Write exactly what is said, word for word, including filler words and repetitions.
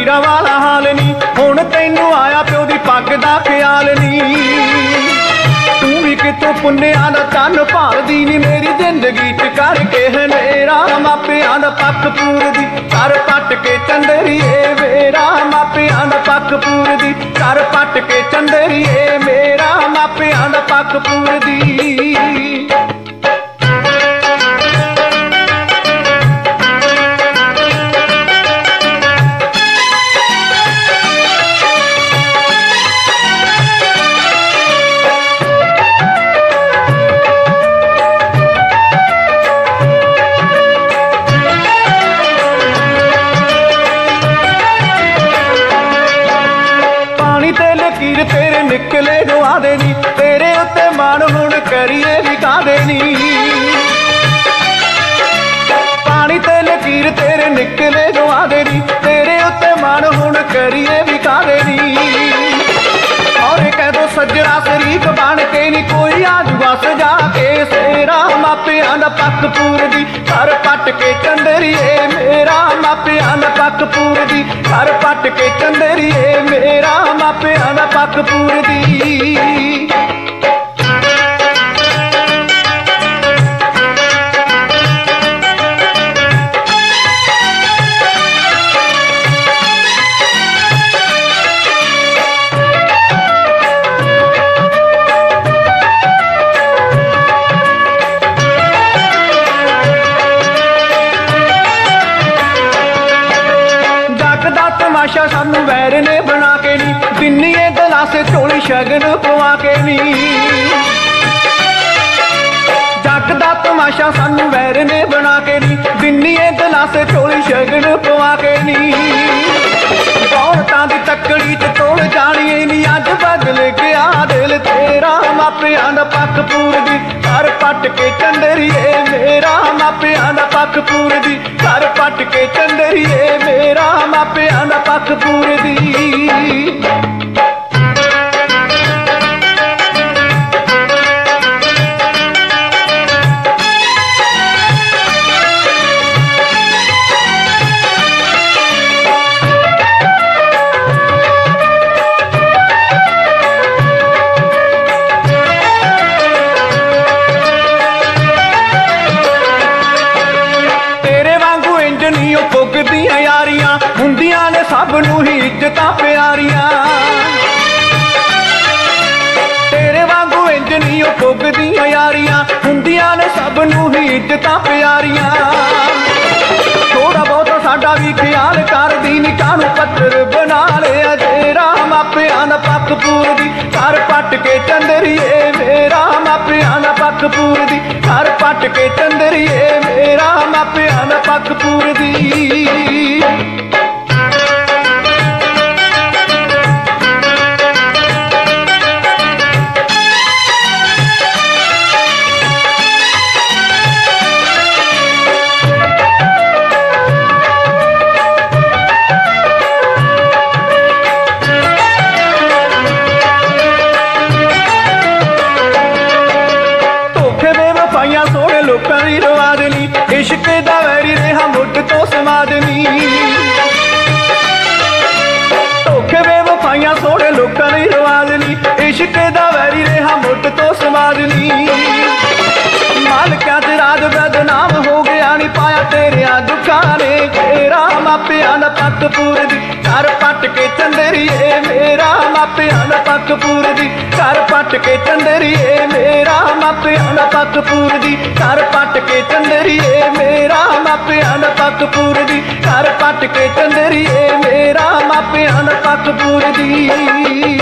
ਹੀਰਾ वाला हाल नी, हुण तैनू आया प्यो दी पग दा ख्याल नी। तू भी कितों पुन्निया दा चन भालदी नी, मेरी जिंदगी च करके हनेरा। मापियां दा पक्क पूरदी कर पट के चंदरीए मेरा, मापियां दा पक्क पूरदी कर पट के चंदरीए मेरा, मापियां दा पक्क पूरदी। तेरे निकले जो आदे नी, तेरे उत्ते मान हुण करिए विका देनी। पानी ते लकीर तेरे निकले जो आदे नी, तेरे उत्ते मान हुण करिए विका देनी। और कह दो सज्जरा शरीक बन के नी, कोई आजूगा सजा के सेरा। मापियां दा पक्क पूरदी कर पट के चंदरीए मेरा, मापियां दा पक्क पूरदी कर पट के चंदरीए मेरा, मापियां दा पक्क पूरदी। तमाशा सानू वैर ने बना के नी, दिन्नीए गलासे झोली शगन पवा के नी। जग दा तमाशा सानू वैर ने बना के नी, दिन्नीए गलासे झोली शगन पवा के नी। औरतां दी तकड़ी च तोड़ जानी नी, अज बदल गया दिल तेरा। मापियां दा पक्क पूरदी कर पट के चंदरीए मेरा, मापियां दा पक्क पूरदी कर पट के चंदरीए मेरा, मापियां दा पक्क पूरदी। पुगदियां यारियां हुंदियां ने सब नूं ही इज्जतां प्यारियां, तेरे वांगू इंज नहीं ओ पुगदियां यारियां हुंदियां ने सब नूं ही इज्जतां प्यारियां। थोड़ा बहुत साडा भी ख्याल करदी नी, कानू पत्थर बना लिया जेरा। मापियां दा पक्क पूरदी कर पट के चंदरीए मेरा, मापियां दा पक्क पूरदी कर पट के चंदरीए मेरा, मापियां दा पक्क पूरदी। सोने लोकां दी रवा देनी, इश्क दा वैरी रेहा मुੱਢ तो समादनी। धोखे बेवफाइयां सोने लोकां दी रवा देनी, इश्क दा वैरी रेहा मुੱਢ तो समादनी। मालकां च राज बदनाम हो गया नी, पाया तेरियां दुखां ने घेरा। मापियां दा पक्क पूरदी कर पट के चंदरीए मेरा, मापियां दा पक्क पूरदी कर पट के चंदरीए मेरा, मापियां दा पक्क पूरदी कर पट के चंदरीए मेरा, मापियां दा पक्क पूरदी कर पट के चंदरीए मेरा, मापियां दा पक्क पूरदी।